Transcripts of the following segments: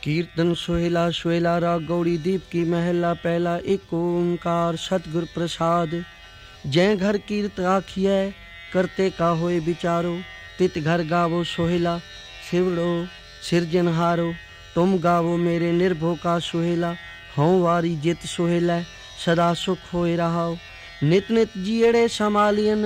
कीर्तन सोहेला सोहेला राग गौड़ी दीप की महला पहला एक ओंकार सतगुर प्रसाद। जय घर कीर्त आखिए करते का होए विचारो, तित घर गावो सोहेला शिवड़ो सिरजनहारो। तुम गावो मेरे निर्भो का सोहेला, हों वारी जित सोहेला सदा सुख होए रहाओ। नित नित जीड़े संभालियन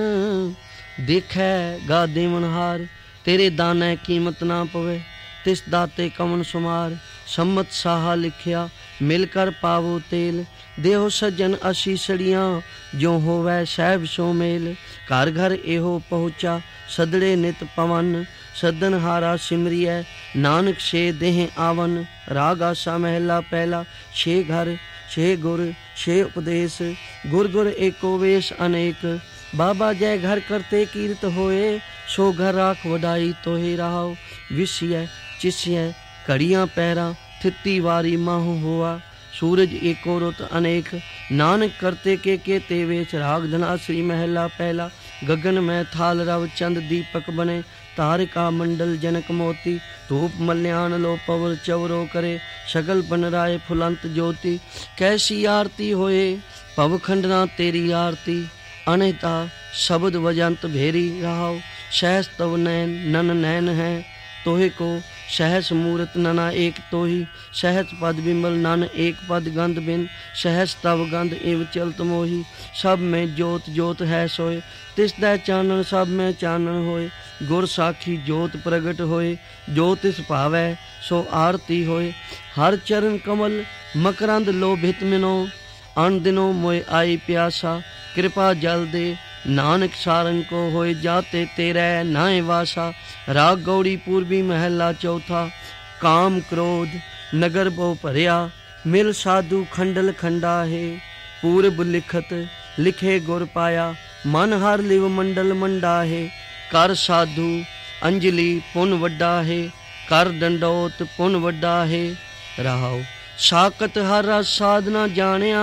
देखे गा देवनहार, तेरे दाने कीमत ना पवे तिस दाते कवन सुमार। सम्मत साहा लिखिया मिलकर पावो तेल, देहो सज्जन असीसड़ियाँ जो होवै सहब सो मेल। घर घर एहो पहुँचा सदड़े नित पवन, सदन हारा सिमरिय नानक से देह आवन। राग आसा महला पहला छे घर छे गुर छे उपदेश, गुर गुर एको वेश अनेक। बाबा जय घर करते कीर्त होए, सो घर राख वडाई तोहे रहाओ। विषय चिष्य घड़ियाँ पैरा थिती वारी माहू हुआ, सूरज एको रुत अनेक। नानक करते के तेवेश राग धना श्री महला पहला। गगन में थाल रव चंद दीपक बने, तारिका मंडल जनक मोती। धूप मल्यान लो पवर चवरो करे, सगल बनराय फुलंत ज्योति। कैसी आरती होए पव खंडना तेरी आरती, अनहिता शब्द वजंत भेरी रहाओ। सहस तव नैन नन नैन है तोहे को, सहस मूरत नना एक तोही। सहस पद विमल नन एक पद गंध बिन, सहस तव गंध एव चलत मोही। सब में जोत जोत है सोए, तिस दै चानन सब में चानन होए। गुर साखी जोत प्रगट होए, जो तिस भावै सो आरती होए। हर चरण कमल मकरंद लोभित मिनो, अन दिनों मोए आई प्यासा। कृपा जल दे नानक सारंग को होए, जाते तेरे नाए वासा। राग गौड़ी पूर्वी महला चौथा। काम क्रोध नगर बो भरिया, मिल साधु खंडल खंडा है। पूर्व लिखत लिखे गुर पाया, मन हर लिव मंडल मंडा है। कर साधु अंजलि पुन वड्डा है, कर दंडोत पुन वड्डा है। रहाओ साकत हर रस साधना जानिया,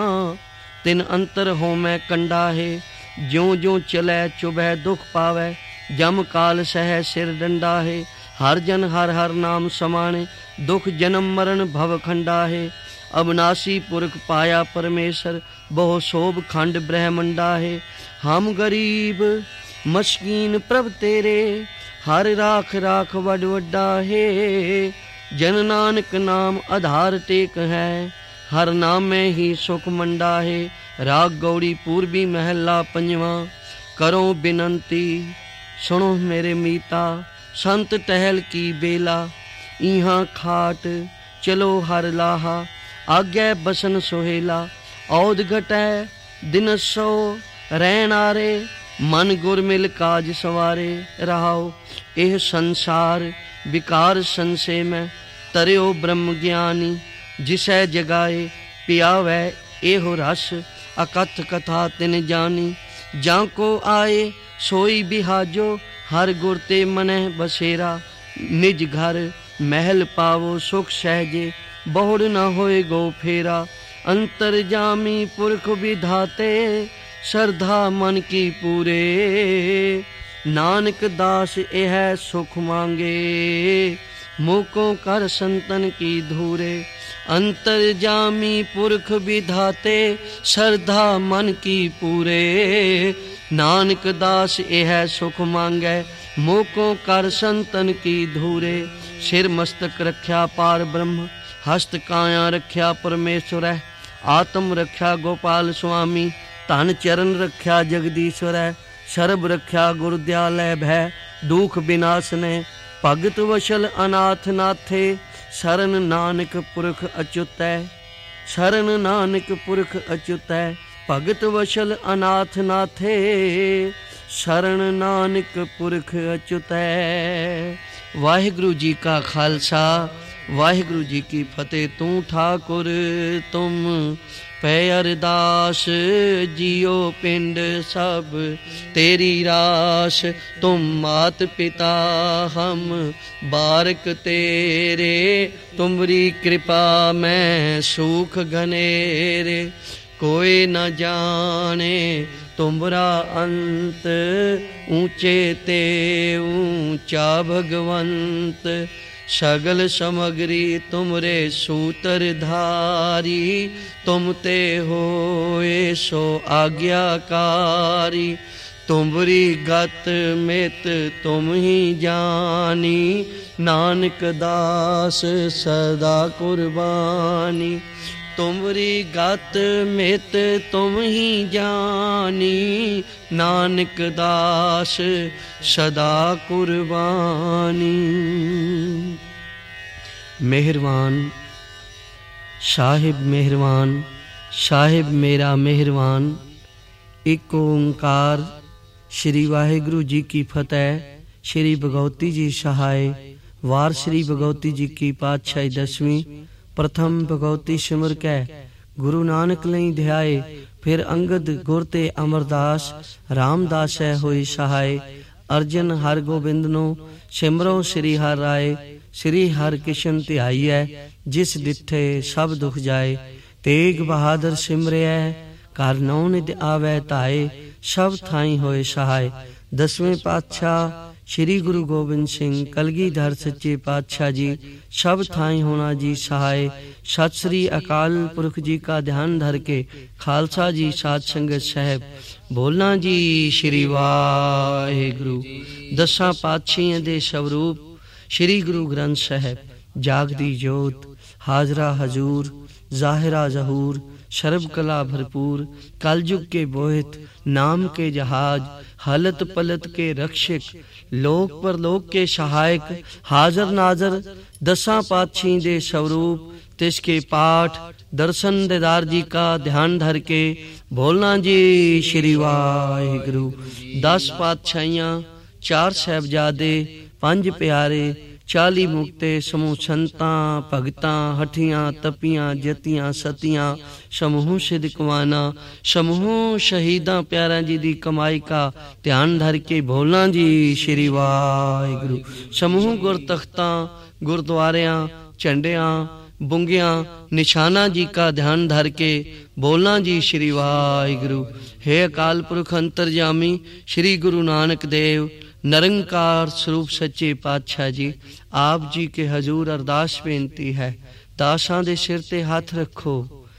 तिन अंतर हो मैं कंडा है। ज्यों ज्यों चलै चुभै दुख पावै, जम काल सह सिर डंडा है। हर जन हर हर नाम समाने, दुख जन्म मरण भव खंडा है। अविनाशी पुरख पाया परमेश्वर, बहु शोभ खंड ब्रह्मंडा है। हम गरीब मस्कीन प्रभ तेरे, हर राख राख वड वड्डा है। जन नानक नाम आधार टेक है, हर नाम में ही सुख मंडा है। राग गौड़ी पूर्वी महला पंजवा। करो बिनंती सुनो मेरे मीता, संत टहल की बेला। इहाँ खाट चलो हर लाहा, आगे बसन सोहेला। औद घटै दिन सो रैन आरे, मन गुर मिल काज सवारे। रहाओ एह संसार विकार संशय में, तरियो ब्रह्म ज्ञानी। जिसै जगाए पियावै एहो रस, अकथ कथा तिन जानी। जाको आए सोई बिहाजो, हर गुर ते मनह बसेरा। निज घर महल पावो सुख सहजे, बहुड़ न होए गो फेरा। अंतर जामी पुरख विधाते, श्रद्धा मन की पूरे। नानक दास यह सुख मांगे, मुकों कर संतन की धूरे। अंतर जामी पुरख विधाते, श्रद्धा मन की पूरे। नानक दास यह सुख मांगे, मोकों कर संतन की धूरे। सिर मस्तक रख्या पार ब्रह्म, हस्त काया रख्या परमेश्वर। आत्म रख्या गोपाल स्वामी, धन चरण रख्या जगदीश्वर। सर्ब रख्या गुरुदयालय भय, दुख विनाश ने। भगत वशल अनाथ नाथे, शरण नानक पुरख अच्युतै। शरण नानक पुरख अच्युतै, भगत वशल अनाथ नाथे। शरण नानक पुरख अच्युतै। वाहिगुरु जी का खालसा, वाहिगुरु जी की फतेह। तू ठाकुर तुम पै अरदास, जियो पिंड सब तेरी रास। तुम मात पिता हम बारक तेरे, तुमरी कृपा में सुख घनेरे। कोई न जाने तुमरा अंत, ऊंचे ते ऊंचा भगवंत। सगल समग्री तुमरे सूत्रधारी, तुम ते होए सो आज्ञाकारी। तुमरी गत मित तुम ही जानी, नानक दास सदा कुर्बानी। तुमरी गत मित तुम ही जानी, नानक दास सदा कुर्बानी। मेहरबान साहिब मेहरबान, साहिब मेरा मेहरबान। एक ओंकार। श्री वाहिगुरु जी की फतेह। श्री भगवती जी सहाय। वार श्री भगवती जी की पातशाही 10वीं। प्रथम भगवती सिमर कै गुरु नानक लई ध्याए, फिर अंगद गुर ते अमरदास, रामदास है होई सहाय। अर्जन हर गोबिंद नो सिमरो श्री हर राय, श्री हर किशन ध्याईऐ, जिस दिठे सब दुख जाए। तेग बहादुर सिमरिऐ, घर नौ निध आवे धाए, सब थाई होए सहाय। 10वें पातशाह श्री गुरु गोबिंद सिंह कलगीधर सच्चे पातशाह जी, सब थाई होना जी सहाय। सत श्री अकाल पुरख जी का ध्यान धर के खालसा जी साध संगत साहब बोलना जी श्री वाहिगुरु। 10 पातशाहियां दे स्वरूप श्री गुरु ग्रंथ साहब, जागदी जोत, हाजरा हजूर, जाहिरा जहूर, शरब कला भरपूर, कलयुग के बोहित, नाम के जहाज, हलत पलत के रक्षक, लोक परलोक के सहायक, हाजर नाजर 10 पातशाही दे स्वरूप, तिसके पाठ दर्शन दीदार जी का ध्यान धर के बोलना जी श्री वाहिगुरु। 10 पातशाहियां, 4 साहिबजादे, 5 प्यारे, 40 मुक्ते, समूह संतां भगतां, हठियां तपियां जतियां सतियां, समूह सिद्धकवाना, समूह शहीदां प्यारा जी दी कमाई का ध्यान धर के बोलना जी श्री वाहिगुरु। समूह गुर तख्तां, गुरुद्वारियां, झंडियां, बुंगियां, निशाना जी का ध्यान धर के बोलना जी श्री वाहिगुरु। हे अकाल पुरख अंतरजामी श्री गुरु नानक देव निरंकार स्वरूप सच्चे पातशाह जी, आप जी के हजूर अरदास बेनती है, दासां दे सिर ते हाथ रखो,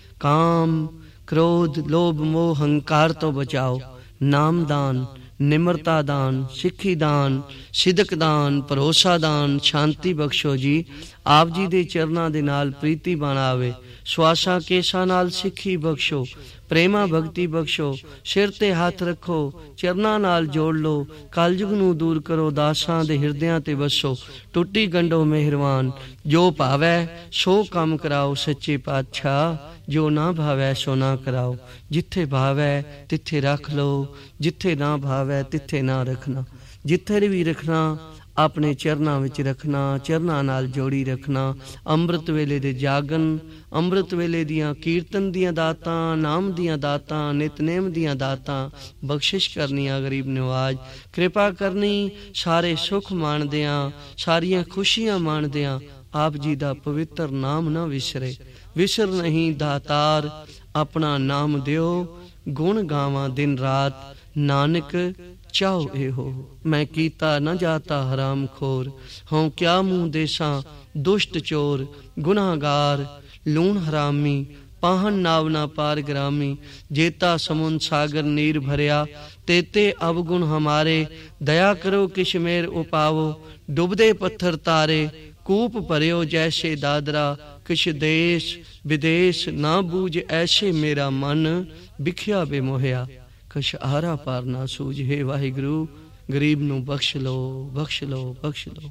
काम क्रोध लोभ मोह हंकार तो बचाओ। नाम दान, निमरता दान, सिੱਖੀ दान, सिदक दान, भरोसा दान, शांति बख्शो जी। आप जी दे चरनां दे नाल प्रीति बनावे, श्वासा केसा नाल सिੱਖੀ बख्शो, प्रेमा भगती बख्शो। सिर ते हाथ रखो, चरना नाल जोड़ लो, कलयुग नूं दूर करो, दासां दे हिरदियां ते वसो। टुटी गंढो मेहरबान, जो भावै सो काम कराओ सच्चे पातशाह, जो ना भावै सो ना कराओ। जिथे भावै तिथे रख लो, जिथे ना भावै तिथे ना रखना। जिथे भी रखना अपने चरनां विच रखना, चरनां नाल जोड़ी रखना। अंमृत वेले दे जागन, अंमृत वेले दियां कीर्तन दियां दातां, नाम दियां दातां, नितनेम दियां दातां बख्शिश करनियां गरीब नवाज, कृपा करनी सारे सुख माणदियां, सारियां खुशियां माणदियां आप जी दा पवित्र नाम ना विसरे। विसर नहीं दातार, अपना नाम दियो, गुण गावां दिन रात, नानक चाहो एहो। मैं कीता न जाता हराम खोर, हों क्या मुँह देसा दुष्ट चोर, गुनाहगार लूण हरामी, पाहन नावना पार ग्रामी। जेता समुन सागर नीर भरिया, तेते अवगुण हमारे, दया करो किश मेर उपावो। डुबदे पत्थर तारे, कूप भरियो जैसे दादरा, किश देश विदेश ना बूझ ऐसे मेरा मन, बिखिया बेमोहिया कश आरा पार ना सूझ। हे वाहिगुरु, गरीब नूं बख्श लो, बख्श लो, बख्श लो।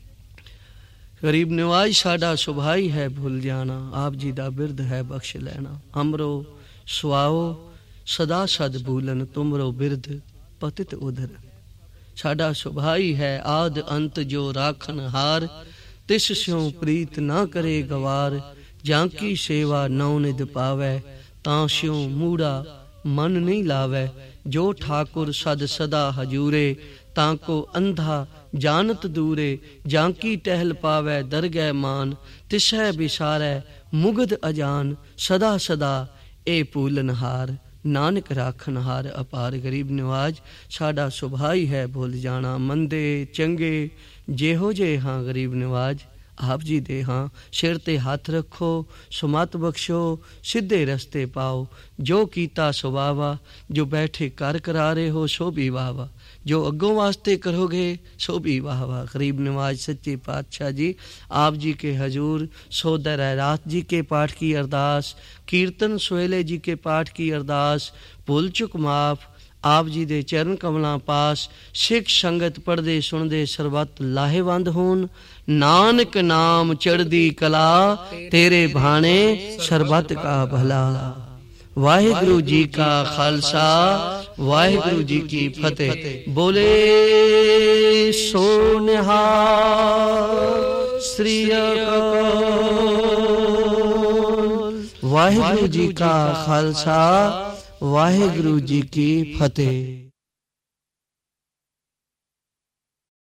गरीब नवाज साडा सुभाई है भूल जाना, आप जी दा बिरद है बख्श लेना। अमरो सुआओ सदा सद भूलन, तुमरो बिरद पतित उधर। साडा सुभाई है आद अंत जो राखन हार, तिस स्यों प्रीत ना करे गवार। जांकी सेवा नौ निध पावै, तां स्यों मूड़ा मन नहीं लावै। जो ठाकुर सद सदा हजूरे, ताको अंधा जानत दूरे। जांकी टहल पावै दरगह मान, तिसै बिसारै मुगध अजान। सदा सदा ए पूलनहार, नानक राखनहार अपार। गरीब नवाज साडा सुभाई है भूल जाना, मंदे चंगे जेहो जे हाँ गरीब नवाज ਆਪ ਜੀ ਦੇ ਹਾਂ ਸਿਰ ਤੇ ਹੱਥ ਰੱਖੋ, ਸੁਮਤ ਬਖਸ਼ੋ, ਸਿੱਧੇ ਰਸਤੇ ਪਾਓ। ਜੋ ਕੀਤਾ ਸੋ ਵਾਵਾ, ਜੋ ਬੈਠੇ ਕਰ ਕਰਾ ਰਹੇ ਹੋ ਸੋ ਵੀ ਵਾਵਾ, ਜੋ ਅੱਗੋਂ वास्ते करोगे सो भी वाह वाह। गरीब नवाज सच्चे पातशाह जी आप जी के हजूर सोदर है रात जी के पाठ की अरदास, कीर्तन सोहेले जी के पाठ की अरदास, भुल चुक माफ आप जी दे चरण कमलां पास। सिख संगत पढ़दे सुनदे सरबत लाहेवंद होन, नानक नाम चढ़दी कला तेरे भाने सरबत का भला। वाहिगुरु जी का खालसा वाहिगुरु जी की फतेह। बोले सो निहाल श्री अकाल। वाहिगुरु जी का खालसा वाहिगुरु जी की फतेह।